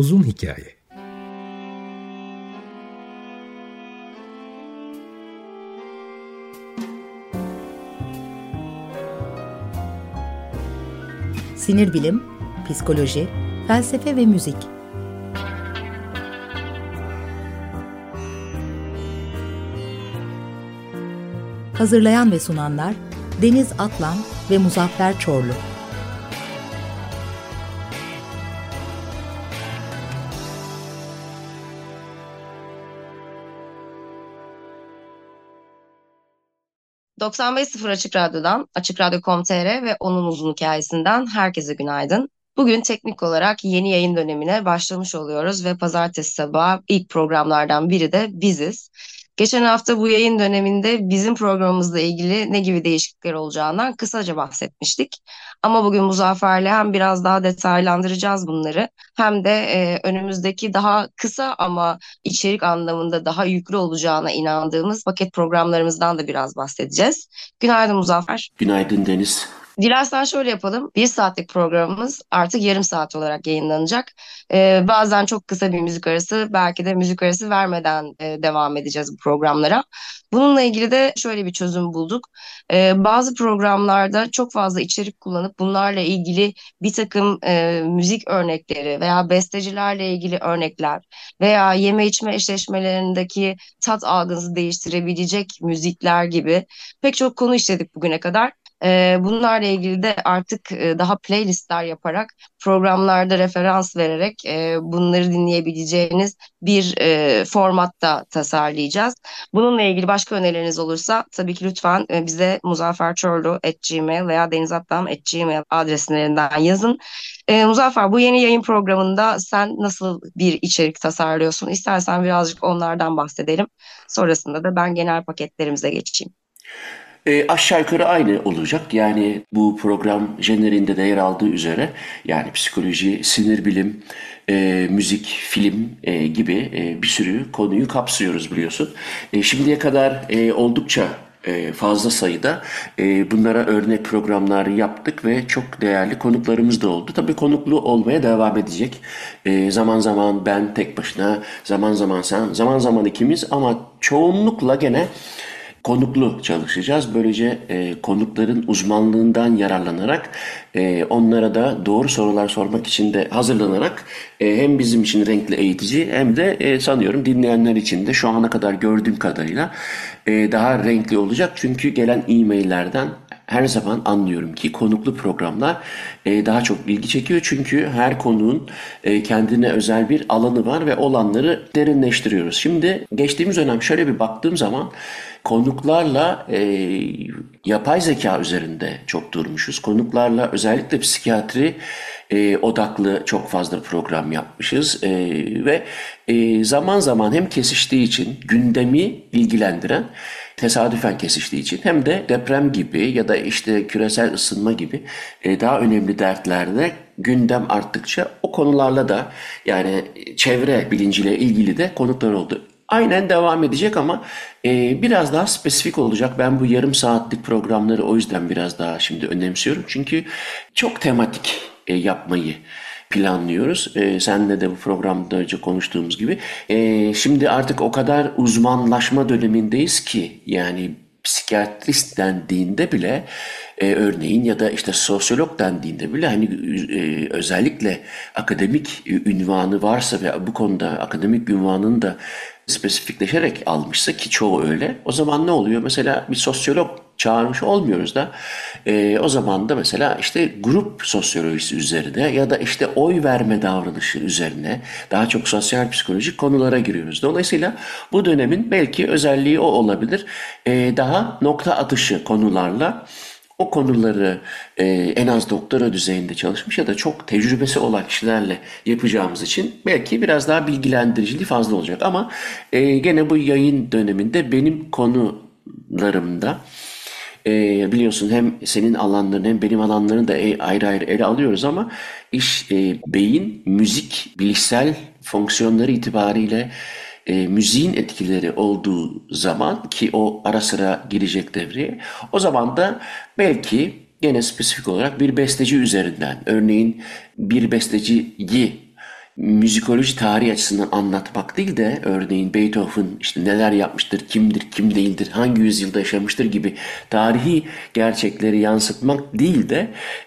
uzun hikaye. Sinir bilim, psikoloji, felsefe ve müzik. Hazırlayan ve sunanlar Deniz Atlan ve Muzaffer Çorlu. ...95.0 Açık Radyo'dan, Açık Radyo.com.tr ve onun uzun hikayesinden herkese günaydın. Bugün teknik olarak yeni yayın dönemine başlamış oluyoruz ve pazartesi sabahı ilk programlardan biri de biziz. Geçen hafta bu yayın döneminde bizim programımızla ilgili ne gibi değişiklikler olacağından kısaca bahsetmiştik. Ama bugün Muzaffer'le hem biraz daha detaylandıracağız bunları hem de önümüzdeki daha kısa ama içerik anlamında daha yüklü olacağına inandığımız paket programlarımızdan da biraz bahsedeceğiz. Günaydın Muzaffer. Günaydın Deniz. Dilersen şöyle yapalım. 1 saatlik programımız artık yarım saat olarak yayınlanacak. Bazen çok kısa bir müzik arası, belki de müzik arası vermeden devam edeceğiz bu programlara. Bununla ilgili de şöyle bir çözüm bulduk. Bazı programlarda çok fazla içerik kullanıp bunlarla ilgili bir takım müzik örnekleri veya bestecilerle ilgili örnekler veya yeme içme eşleşmelerindeki tat algınızı değiştirebilecek müzikler gibi pek çok konu işledik bugüne kadar. Bunlarla ilgili de artık daha playlistler yaparak programlarda referans vererek bunları dinleyebileceğiniz bir formatta tasarlayacağız. Bununla ilgili başka önerileriniz olursa tabii ki lütfen bize muzafferçorlu@gmail veya denizatlam@gmail adreslerinden yazın. Muzaffer, bu yeni yayın programında sen nasıl bir içerik tasarlıyorsun? İstersen birazcık onlardan bahsedelim. Sonrasında da ben genel paketlerimize geçeyim. Aşağı yukarı aynı olacak. Yani bu program jenerinde de yer aldığı üzere yani psikoloji, sinir bilim, müzik, film gibi bir sürü konuyu kapsıyoruz biliyorsun. Şimdiye kadar oldukça fazla sayıda bunlara örnek programlar yaptık ve çok değerli konuklarımız da oldu. Tabii konuklu olmaya devam edecek. Zaman zaman ben tek başına, zaman zaman sen, zaman zaman ikimiz ama çoğunlukla gene konuklu çalışacağız. Böylece konukların uzmanlığından yararlanarak onlara da doğru sorular sormak için de hazırlanarak hem bizim için renkli eğitici hem de sanıyorum dinleyenler için de şu ana kadar gördüğüm kadarıyla daha renkli olacak. Çünkü gelen e-maillerden her zaman anlıyorum ki konuklu programlar daha çok ilgi çekiyor. Çünkü her konuğun kendine özel bir alanı var ve olanları derinleştiriyoruz. Şimdi geçtiğimiz dönem şöyle bir baktığım zaman konuklarla yapay zeka üzerinde çok durmuşuz. Konuklarla özellikle psikiyatri odaklı çok fazla program yapmışız. Ve zaman zaman hem kesiştiği için gündemi ilgilendiren, tesadüfen kesiştiği için hem de deprem gibi ya da işte küresel ısınma gibi daha önemli dertlerde gündem arttıkça o konularla da yani çevre bilinciyle ilgili de konuklar oldu. Aynen devam edecek ama biraz daha spesifik olacak. Ben bu yarım saatlik programları o yüzden biraz daha şimdi önemsiyorum. Çünkü çok tematik yapmayı planlıyoruz. Seninle de bu programda önce konuştuğumuz gibi. Şimdi artık o kadar uzmanlaşma dönemindeyiz ki yani psikiyatrist dendiğinde bile örneğin ya da işte sosyolog dendiğinde bile hani özellikle akademik ünvanı varsa ve bu konuda akademik ünvanını da spesifikleşerek almışsa ki çoğu öyle. O zaman ne oluyor? Mesela bir sosyolog çağırmış olmuyoruz da o zaman da mesela işte grup sosyolojisi üzerine ya da işte oy verme davranışı üzerine daha çok sosyal psikolojik konulara giriyoruz. Dolayısıyla bu dönemin belki özelliği o olabilir. Daha nokta atışı konularla o konuları en az doktora düzeyinde çalışmış ya da çok tecrübesi olan kişilerle yapacağımız için belki biraz daha bilgilendiriciliği fazla olacak. Ama gene bu yayın döneminde benim konularımda biliyorsun hem senin alanların hem benim alanlarını da ayrı ayrı ele alıyoruz ama beyin, müzik, bilişsel fonksiyonları itibariyle müziğin etkileri olduğu zaman ki o ara sıra girecek devreye, o zaman da belki gene spesifik olarak bir besteci üzerinden, örneğin bir besteciyi müzikoloji tarihi açısından anlatmak değil de örneğin Beethoven işte neler yapmıştır, kimdir, kim değildir, hangi yüzyılda yaşamıştır gibi tarihi gerçekleri yansıtmak değil de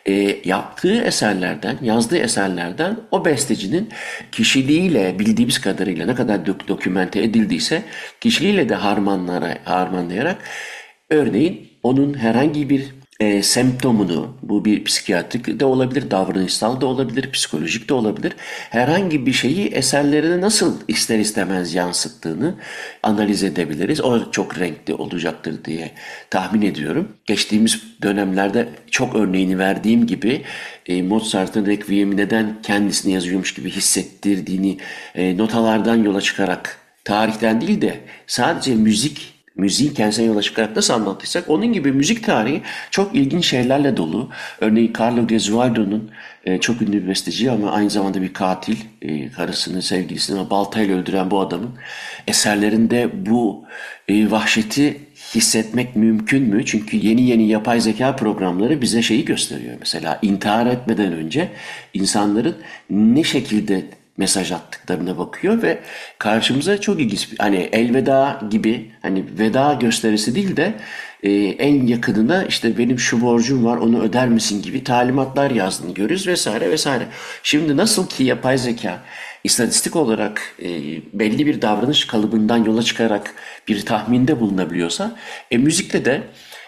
yaptığı eserlerden, yazdığı eserlerden o bestecinin kişiliğiyle bildiğimiz kadarıyla ne kadar dokümente edildiyse kişiliğiyle de harmanlayarak örneğin onun herhangi bir semptomunu, bu bir psikiyatrik de olabilir, davranışsal da olabilir, psikolojik de olabilir. Herhangi bir şeyi eserlerine nasıl ister istemez yansıttığını analiz edebiliriz. O çok renkli olacaktır diye tahmin ediyorum. Geçtiğimiz dönemlerde çok örneğini verdiğim gibi Mozart'ın Requiem'i neden kendisini yazıyormuş gibi hissettirdiğini notalardan yola çıkarak tarihten değil de sadece müziğin kendisine yola çıkarak nasıl anlattıysak onun gibi müzik tarihi çok ilginç şeylerle dolu. Örneğin Carlo Gesualdo'nun çok ünlü bir besteci ama aynı zamanda bir katil, karısını, sevgilisini baltayla öldüren bu adamın eserlerinde bu vahşeti hissetmek mümkün mü? Çünkü yeni yeni yapay zeka programları bize şeyi gösteriyor. Mesela intihar etmeden önce insanların ne şekilde mesaj attıklarına bakıyor ve karşımıza çok ilginç hani elveda gibi hani veda gösterisi değil de en yakınına işte benim şu borcum var onu öder misin gibi talimatlar yazdığını görüyoruz vesaire vesaire. Şimdi nasıl ki yapay zeka istatistik olarak belli bir davranış kalıbından yola çıkarak bir tahminde bulunabiliyorsa müzikte de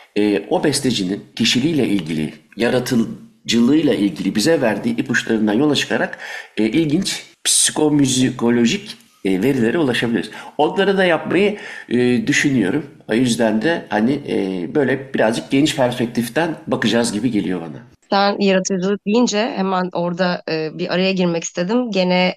o bestecinin kişiliğiyle ilgili, yaratıcılığıyla ilgili bize verdiği ipuçlarından yola çıkarak ilginç psikomüzikolojik verilere ulaşabiliriz. Onları da yapmayı düşünüyorum. O yüzden de hani böyle birazcık geniş perspektiften bakacağız gibi geliyor bana. Sen yaratıcılık deyince hemen orada bir araya girmek istedim. Gene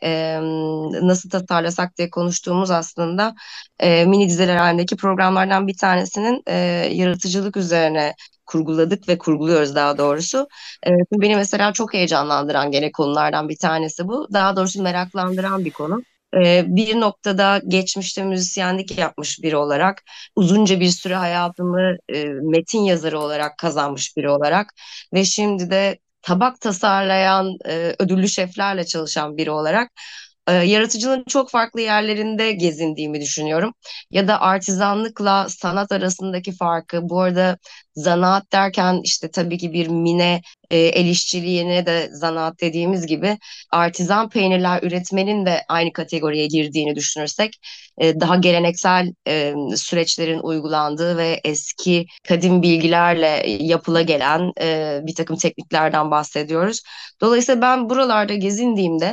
nasıl tasarlasak diye konuştuğumuz aslında mini diziler halindeki programlardan bir tanesinin yaratıcılık üzerine kurguladık ve kurguluyoruz daha doğrusu. Çünkü beni mesela çok heyecanlandıran gene konulardan bir tanesi bu. Daha doğrusu meraklandıran bir konu. Bir noktada geçmişte müzisyenlik yapmış biri olarak, uzunca bir süre hayatımı metin yazarı olarak kazanmış biri olarak ve şimdi de tabak tasarlayan ödüllü şeflerle çalışan biri olarak yaratıcılığın çok farklı yerlerinde gezindiğimi düşünüyorum. Ya da artizanlıkla sanat arasındaki farkı. Bu arada zanaat derken işte tabii ki bir mine el işçiliğine de zanaat dediğimiz gibi artizan peynirler üretmenin de aynı kategoriye girdiğini düşünürsek daha geleneksel süreçlerin uygulandığı ve eski kadim bilgilerle yapıla gelen bir takım tekniklerden bahsediyoruz. Dolayısıyla ben buralarda gezindiğimde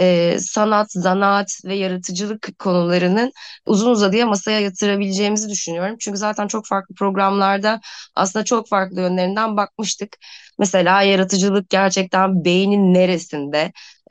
sanat, zanaat ve yaratıcılık konularının uzun uzadıya masaya yatırabileceğimizi düşünüyorum. Çünkü zaten çok farklı programlarda aslında çok farklı yönlerinden bakmıştık. Mesela yaratıcılık gerçekten beynin neresinde?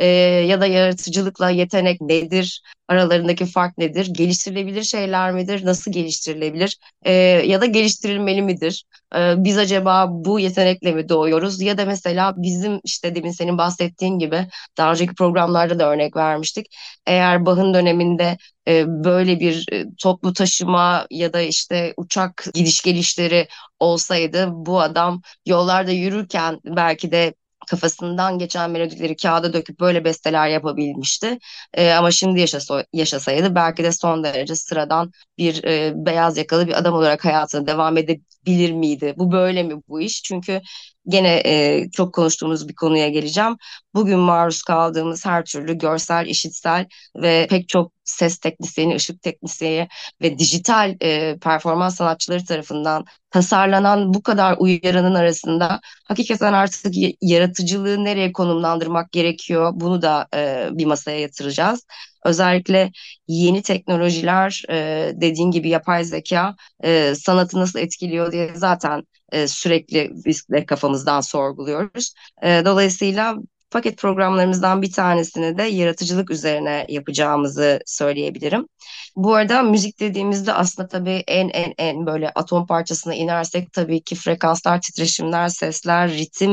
Ya da yaratıcılıkla yetenek nedir? Aralarındaki fark nedir? Geliştirilebilir şeyler midir? Nasıl geliştirilebilir? Ya da geliştirilmeli midir? Biz acaba bu yetenekle mi doğuyoruz? Ya da mesela bizim işte demin senin bahsettiğin gibi daha önceki programlarda da örnek vermiştik. Eğer Bach'ın döneminde böyle bir toplu taşıma ya da işte uçak gidiş gelişleri olsaydı bu adam yollarda yürürken belki de kafasından geçen melodileri kağıda döküp böyle besteler yapabilmişti. Ama şimdi yaşasaydı belki de son derece sıradan bir beyaz yakalı bir adam olarak hayatına devam edebilir miydi? Bu böyle mi bu iş? Çünkü gene çok konuştuğumuz bir konuya geleceğim. Bugün maruz kaldığımız her türlü görsel, işitsel ve pek çok ses teknisyeni, ışık teknisyeni ve dijital performans sanatçıları tarafından tasarlanan bu kadar uyaranın arasında hakikaten artık yaratıcılığı nereye konumlandırmak gerekiyor? Bunu da bir masaya yatıracağız. Özellikle yeni teknolojiler, dediğin gibi yapay zeka sanatı nasıl etkiliyor diye zaten sürekli biz de kafamızdan sorguluyoruz. Dolayısıyla paket programlarımızdan bir tanesini de yaratıcılık üzerine yapacağımızı söyleyebilirim. Bu arada müzik dediğimizde aslında tabii en böyle atom parçasına inersek tabii ki frekanslar, titreşimler, sesler, ritim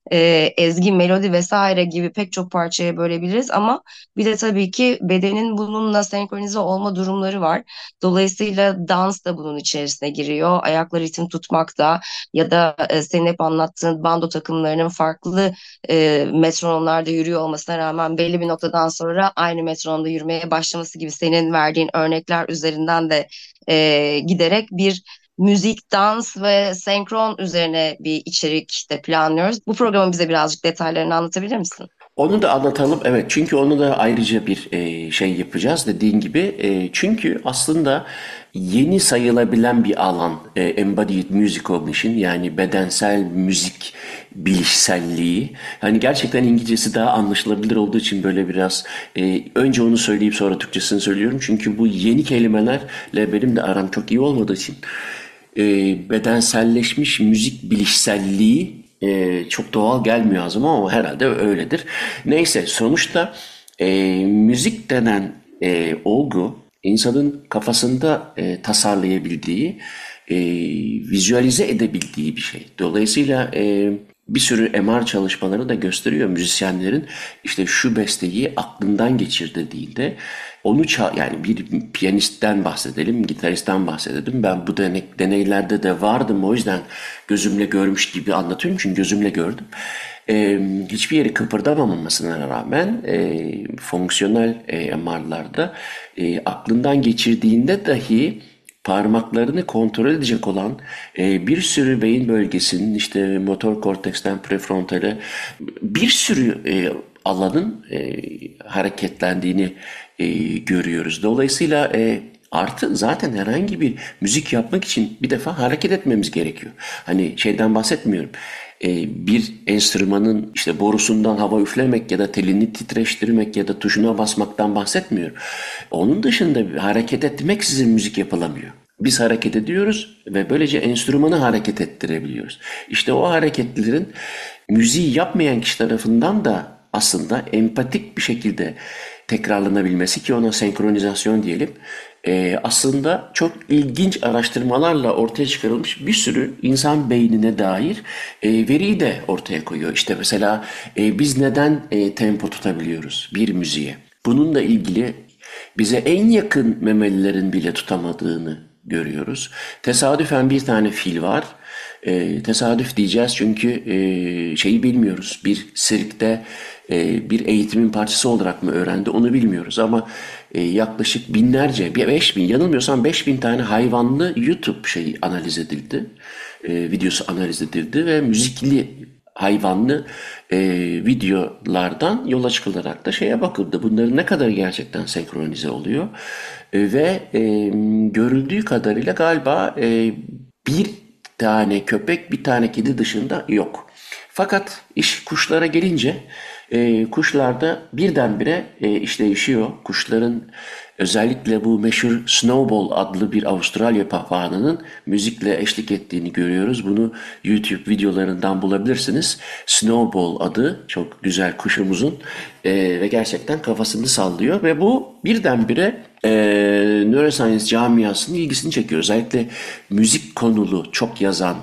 ezgi, melodi vesaire gibi pek çok parçaya bölebiliriz ama bir de tabii ki bedenin bununla senkronize olma durumları var. Dolayısıyla dans da bunun içerisine giriyor. Ayakla ritim tutmak da ya da senin hep anlattığın bando takımlarının farklı metronomlarda yürüyor olmasına rağmen belli bir noktadan sonra aynı metronomda yürümeye başlaması gibi senin verdiğin örnekler üzerinden de giderek bir müzik, dans ve senkron üzerine bir içerik de planlıyoruz. Bu programın bize birazcık detaylarını anlatabilir misin? Onu da anlatalım. Evet, çünkü onu da ayrıca bir şey yapacağız dediğin gibi. Çünkü aslında yeni sayılabilen bir alan, embodied music cognition, yani bedensel müzik bilişselliği. Hani gerçekten İngilizcesi daha anlaşılabilir olduğu için böyle biraz önce onu söyleyip sonra Türkçesini söylüyorum. Çünkü bu yeni kelimelerle benim de aram çok iyi olmadığı için bedenselleşmiş müzik bilişselliği çok doğal gelmiyor ağzıma ama herhalde öyledir. Neyse, sonuçta müzik denen olgu insanın kafasında tasarlayabildiği, e, vizualize edebildiği bir şey. Dolayısıyla bir sürü MR çalışmaları da gösteriyor müzisyenlerin işte şu besteyi aklından geçir dediğinde onu yani bir piyanistten bahsedelim, gitaristten bahsedelim. Ben bu deneylerde de vardım, o yüzden gözümle görmüş gibi anlatıyorum çünkü gözümle gördüm. Hiçbir yeri kıpırdamamasına rağmen fonksiyonel MR'larda aklından geçirdiğinde dahi parmaklarını kontrol edecek olan bir sürü beyin bölgesinin işte motor korteksten prefrontale bir sürü alanın hareketlendiğini görüyoruz. Dolayısıyla artı zaten herhangi bir müzik yapmak için bir defa hareket etmemiz gerekiyor. Hani şeyden bahsetmiyorum. Bir enstrümanın işte borusundan hava üflemek ya da telini titreştirmek ya da tuşuna basmaktan bahsetmiyorum. Onun dışında hareket etmeksizin müzik yapılamıyor. Biz hareket ediyoruz ve böylece enstrümanı hareket ettirebiliyoruz. İşte o hareketlerin müziği yapmayan kişi tarafından da aslında empatik bir şekilde tekrarlanabilmesi, ki ona senkronizasyon diyelim, aslında çok ilginç araştırmalarla ortaya çıkarılmış bir sürü insan beynine dair veriyi de ortaya koyuyor. İşte mesela biz neden tempo tutabiliyoruz bir müziğe? Bununla ilgili bize en yakın memelilerin bile tutamadığını görüyoruz. Tesadüfen bir tane fil var. Tesadüf diyeceğiz çünkü şeyi bilmiyoruz. Bir sirkte bir eğitimin parçası olarak mı öğrendi onu bilmiyoruz ama yaklaşık binlerce, 5000, yanılmıyorsam 5000 tane hayvanlı YouTube şeyi analiz edildi. Videosu analiz edildi ve müzikli hayvanlı videolardan yola çıkılarak da şeye bakıldı. Bunların ne kadar gerçekten senkronize oluyor. Ve görüldüğü kadarıyla galiba bir tane köpek, bir tane kedi dışında yok. Fakat iş kuşlara gelince kuşlarda birdenbire iş değişiyor. Kuşların özellikle bu meşhur Snowball adlı bir Avustralya papağanının müzikle eşlik ettiğini görüyoruz. Bunu YouTube videolarından bulabilirsiniz. Snowball adı çok güzel kuşumuzun ve gerçekten kafasını sallıyor ve bu birdenbire neuroscience camiasının ilgisini çekiyor. Özellikle müzik konulu çok yazan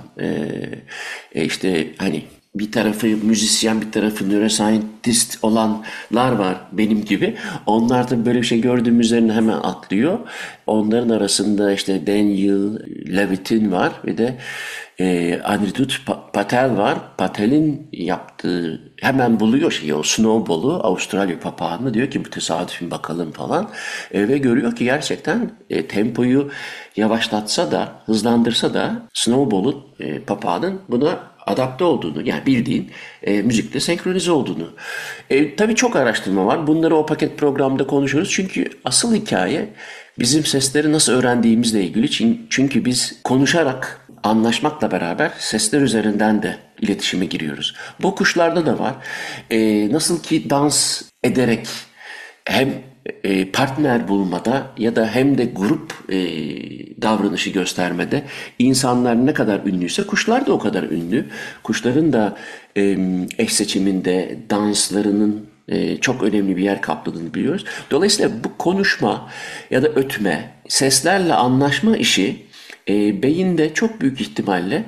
işte hani bir tarafı müzisyen, bir tarafı neuroscientist olanlar var benim gibi. Onlar da böyle bir şey gördüğüm üzerine hemen atlıyor. Onların arasında işte Daniel Levitin var ve de Anirudh Patel var. Patel'in yaptığı hemen buluyor şeyi, o Snowball'u, Avustralya papağanını, diyor ki bu tesadüfün bakalım falan. Ve görüyor ki gerçekten tempoyu yavaşlatsa da hızlandırsa da Snowball'un papağanın buna adapte olduğunu, yani bildiğin müzikle senkronize olduğunu. Tabii çok araştırma var. Bunları o paket programda konuşuruz. Çünkü asıl hikaye bizim sesleri nasıl öğrendiğimizle ilgili. Çünkü biz konuşarak, anlaşmakla beraber sesler üzerinden de iletişime giriyoruz. Bu kuşlarda da var. Nasıl ki dans ederek hem partner bulmada ya da hem de grup davranışı göstermede insanlar ne kadar ünlüyse kuşlar da o kadar ünlü. Kuşların da eş seçiminde danslarının çok önemli bir yer kapladığını biliyoruz. Dolayısıyla bu konuşma ya da ötme, seslerle anlaşma işi beyinde çok büyük ihtimalle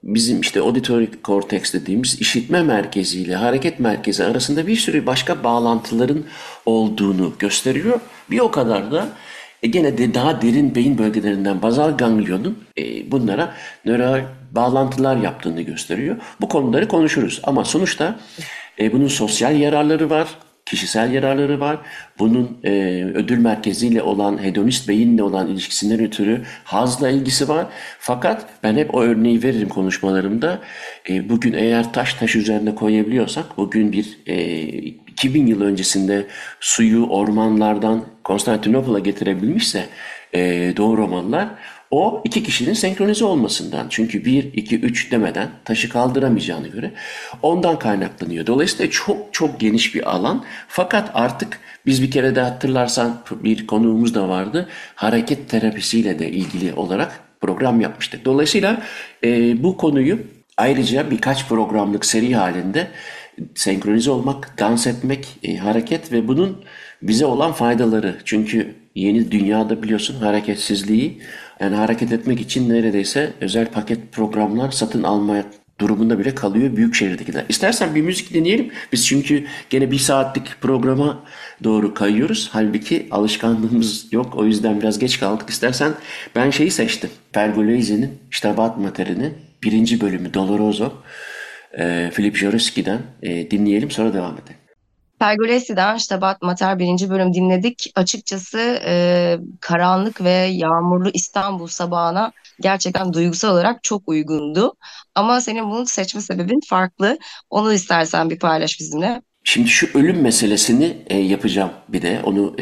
bizim işte auditory cortex dediğimiz işitme merkeziyle hareket merkezi arasında bir sürü başka bağlantıların olduğunu gösteriyor. Bir o kadar da gene de daha derin beyin bölgelerinden bazal ganglionun bunlara nöral bağlantılar yaptığını gösteriyor. Bu konuları konuşuruz ama sonuçta bunun sosyal yararları var. Kişisel yararları var. Bunun ödül merkeziyle olan, hedonist beyinle olan ilişkisinden ötürü hazla ilgisi var. Fakat ben hep o örneği veririm konuşmalarımda. Bugün eğer taş üzerine koyabiliyorsak, bugün bir 2000 yıl öncesinde suyu ormanlardan Konstantinopol'a getirebilmişse Doğu Romalılar, o iki kişinin senkronize olmasından. Çünkü 1, 2, 3 demeden taşı kaldıramayacağını göre ondan kaynaklanıyor. Dolayısıyla çok çok geniş bir alan. Fakat artık biz bir kere de hatırlarsan bir konuğumuz da vardı. Hareket terapisiyle de ilgili olarak program yapmıştık. Dolayısıyla bu konuyu ayrıca birkaç programlık seri halinde senkronize olmak, dans etmek, hareket ve bunun bize olan faydaları. Çünkü yeni dünyada biliyorsun hareketsizliği, yani hareket etmek için neredeyse özel paket programlar satın almaya durumunda bile kalıyor büyük şehirdekiler. İstersen bir müzik dinleyelim. Biz çünkü gene bir saatlik programa doğru kayıyoruz. Halbuki alışkanlığımız yok. O yüzden biraz geç kaldık. İstersen ben şeyi seçtim. Pergolese'nin Stabat Mater'ini birinci bölümü Doloroso. Philip Jaroussky'den dinleyelim, sonra devam edelim. Pergolesi'den Stabat Mater birinci bölüm dinledik. Açıkçası karanlık ve yağmurlu İstanbul sabahına gerçekten duygusal olarak çok uygundu. Ama senin bunu seçme sebebin farklı. Onu istersen bir paylaş bizimle. Şimdi şu ölüm meselesini yapacağım bir de. Onu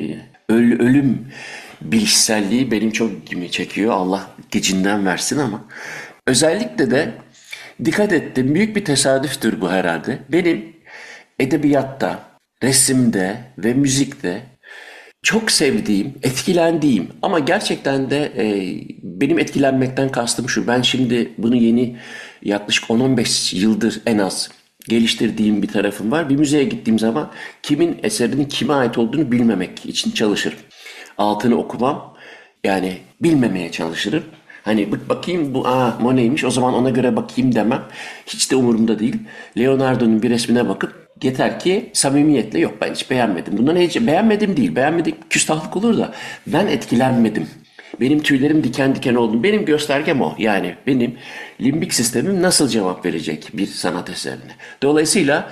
ölüm bilişselliği benim çok ilgimi çekiyor. Allah gecinden versin ama. Özellikle de dikkat ettim. Büyük bir tesadüftür bu herhalde. Benim edebiyatta, resimde ve müzikte çok sevdiğim, etkilendiğim ama gerçekten de benim etkilenmekten kastım şu. Ben şimdi bunu yeni yaklaşık 10-15 yıldır en az geliştirdiğim bir tarafım var. Bir müzeye gittiğim zaman kimin eserinin kime ait olduğunu bilmemek için çalışırım. Altını okumam, yani bilmemeye çalışırım. Hani bakayım bu Monet'ymiş, o zaman ona göre bakayım demem. Hiç de umurumda değil. Leonardo'nun bir resmine bakıp yeter ki samimiyetle yok ben hiç beğenmedim. Bundan hiç beğenmedim değil. Beğenmedik küstahlık olur da ben etkilenmedim. Benim tüylerim diken diken oldu. Benim göstergem o. Yani benim limbik sistemim nasıl cevap verecek bir sanat eserine. Dolayısıyla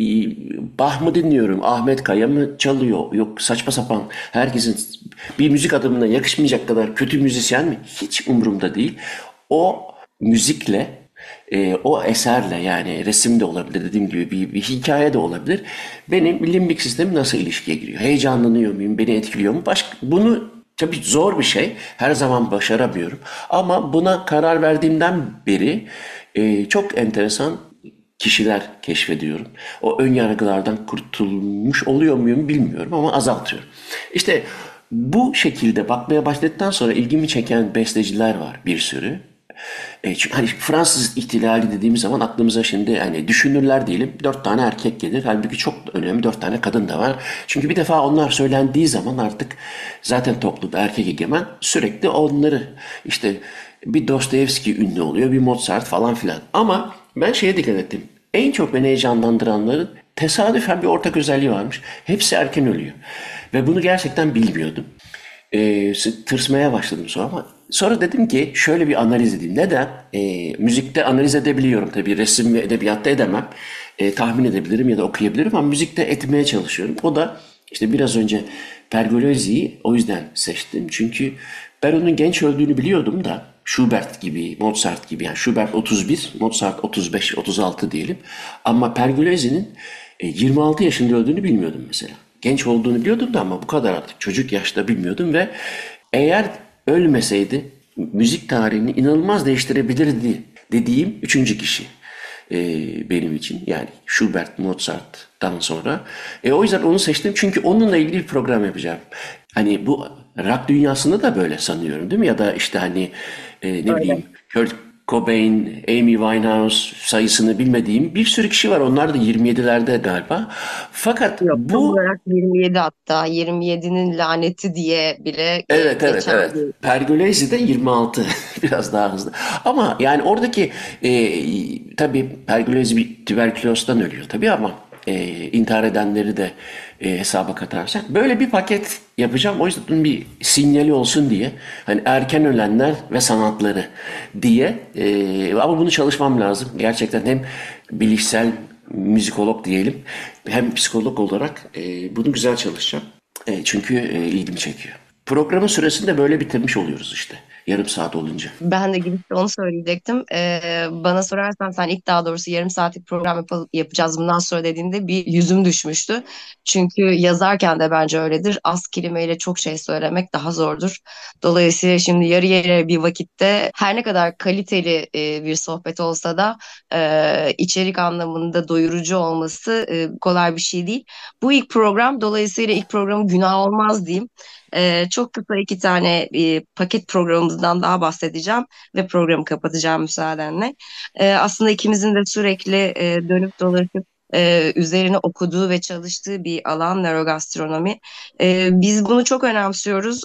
Bach mı dinliyorum, Ahmet Kaya mı çalıyor, yok saçma sapan herkesin bir müzik adamına yakışmayacak kadar kötü müzisyen mi? Hiç umurumda değil. O müzikle, o eserle, yani resim de olabilir dediğim gibi bir hikaye de olabilir. Benim limbik sistemim nasıl ilişkiye giriyor? Heyecanlanıyor muyum? Beni etkiliyor mu? Bunu tabii zor bir şey. Her zaman başaramıyorum. Ama buna karar verdiğimden beri çok enteresan kişiler keşfediyorum. O ön yargılardan kurtulmuş oluyor muyum bilmiyorum ama azaltıyorum. İşte bu şekilde bakmaya başladıktan sonra ilgimi çeken besteciler var bir sürü. Çünkü hani Fransız ihtilali dediğimiz zaman aklımıza şimdi hani düşünürler diyelim 4 tane erkek gelir. Halbuki çok önemli 4 tane kadın da var. Çünkü bir defa onlar söylendiği zaman artık zaten toplum erkek egemen, sürekli onları işte bir Dostoyevski ünlü oluyor, bir Mozart falan filan. Ama ben şeye dikkat ettim. En çok beni heyecanlandıranların tesadüfen bir ortak özelliği varmış. Hepsi erken ölüyor. Ve bunu gerçekten bilmiyordum. Tırsmaya başladım sonra ama sonra dedim ki şöyle bir analiz edeyim. Neden? Müzikte analiz edebiliyorum tabii. Resim ve edebiyatta edemem. Tahmin edebilirim ya da okuyabilirim ama müzikte etmeye çalışıyorum. O da işte biraz önce Pergolesi'yi o yüzden seçtim. Çünkü ben onun genç öldüğünü biliyordum da Schubert gibi, Mozart gibi, yani Schubert 31, Mozart 35, 36 diyelim. Ama Pergolesi'nin 26 yaşında öldüğünü bilmiyordum mesela. Genç olduğunu biliyordum da ama bu kadar artık çocuk yaşta bilmiyordum ve eğer ölmeseydi müzik tarihini inanılmaz değiştirebilirdi dediğim üçüncü kişi benim için. Yani Schubert, Mozart'tan sonra. O yüzden onu seçtim çünkü onunla ilgili bir program yapacağım. Hani bu rock dünyasında da böyle sanıyorum değil mi? Ya da işte hani ne bileyim Kurt Cobain, Amy Winehouse sayısını bilmediğim bir sürü kişi var. Onlar da 27'lerde galiba. Fakat Yok, tam bu olarak 27, hatta 27'nin laneti diye bile evet, evet, geçen evet. bir. Pergolesi de 26. Biraz daha hızlı. Ama yani oradaki tabii Pergolesi bir tüberkülozdan ölüyor tabii ama intihar edenleri de hesaba katarsak böyle bir paket yapacağım. O yüzden bir sinyali olsun diye. Hani erken ölenler ve sanatları diye. Ama bunu çalışmam lazım. Gerçekten hem bilişsel müzikolog diyelim hem psikolog olarak bunu güzel çalışacağım. Çünkü ilgimi çekiyor. Programın süresini de böyle bitirmiş oluyoruz işte. Yarım saat olunca. Ben de gidip de onu söyleyecektim. Bana sorarsan sen ilk, daha doğrusu yarım saatlik program yapacağız bundan sonra dediğinde bir yüzüm düşmüştü. Çünkü yazarken de bence öyledir. Az kelimeyle çok şey söylemek daha zordur. Dolayısıyla şimdi yarı yarıya bir vakitte her ne kadar kaliteli bir sohbet olsa da içerik anlamında doyurucu olması kolay bir şey değil. Bu ilk program, dolayısıyla ilk programı günah olmaz diyeyim. Çok kısa iki tane paket programımızdan daha bahsedeceğim ve programı kapatacağım müsaadenle. Aslında ikimizin de sürekli dönüp dolaşıp üzerine okuduğu ve çalıştığı bir alan nörogastronomi. Biz bunu çok önemsiyoruz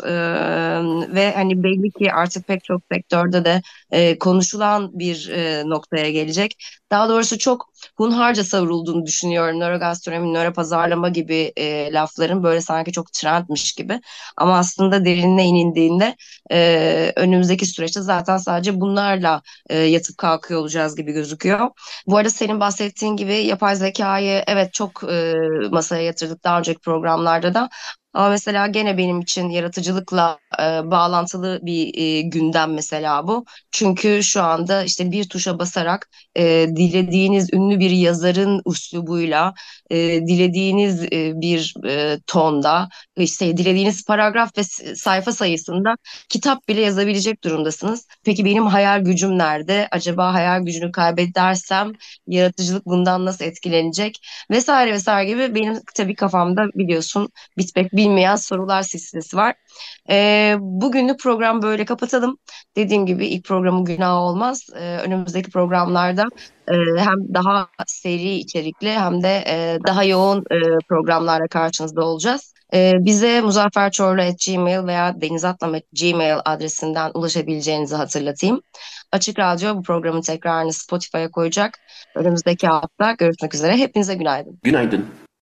ve hani belli ki artık pek çok sektörde de konuşulan bir noktaya gelecek. Daha doğrusu çok hunharca savrulduğunu düşünüyorum. Nörogastronomi, nöropazarlama gibi lafların böyle sanki çok trendmiş gibi. Ama aslında derinine inildiğinde önümüzdeki süreçte zaten sadece bunlarla yatıp kalkıyor olacağız gibi gözüküyor. Bu arada senin bahsettiğin gibi yapay zekayı evet çok masaya yatırdık daha önceki programlarda da. Ama mesela gene benim için yaratıcılıkla bağlantılı bir gündem mesela bu. Çünkü şu anda işte bir tuşa basarak dilediğiniz ünlü bir yazarın üslubuyla, dilediğiniz bir tonda, işte dilediğiniz paragraf ve sayfa sayısında kitap bile yazabilecek durumdasınız. Peki benim hayal gücüm nerede? Acaba hayal gücünü kaybedersem yaratıcılık bundan nasıl etkilenecek? Vesaire vesaire gibi benim tabii kafamda biliyorsun bitmek bilmeyen sorular silsilesi var. Bugünlük program böyle kapatalım. Dediğim gibi ilk programın günahı olmaz. Önümüzdeki programlarda hem daha seri içerikli hem de daha yoğun programlarla karşınızda olacağız. Bize muzafferçorlu@gmail veya denizatlam@gmail adresinden ulaşabileceğinizi hatırlatayım. Açık Radyo bu programın tekrarını Spotify'a koyacak. Önümüzdeki hafta görüşmek üzere. Hepinize günaydın. Günaydın.